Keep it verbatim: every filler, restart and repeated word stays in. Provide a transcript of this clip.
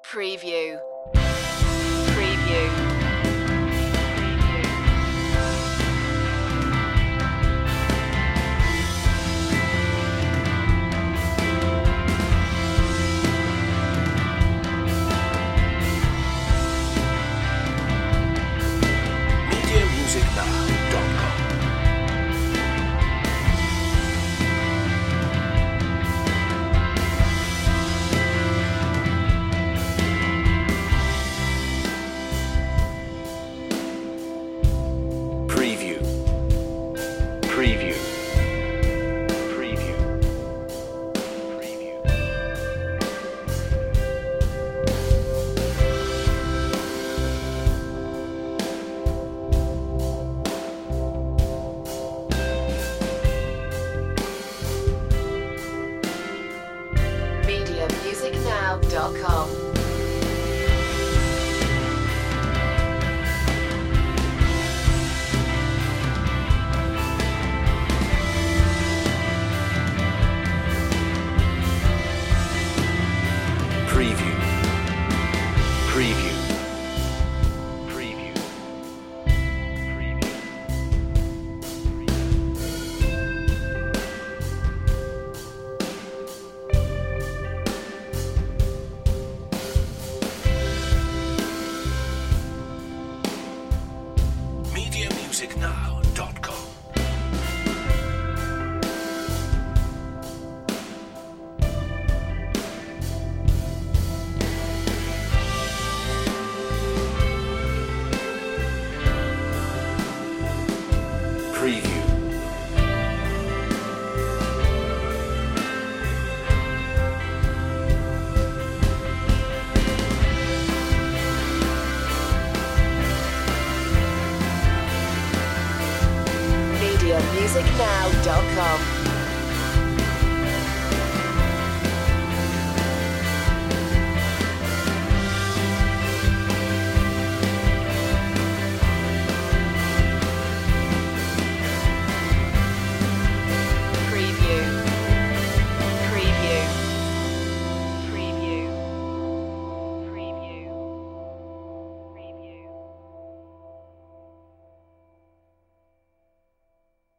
Preview. Preview. media music now dot com Preview. Preview. Preview. Preview. media music now dot com. Preview. Preview. Preview. Preview. media music now dot com Preview. media music now dot com.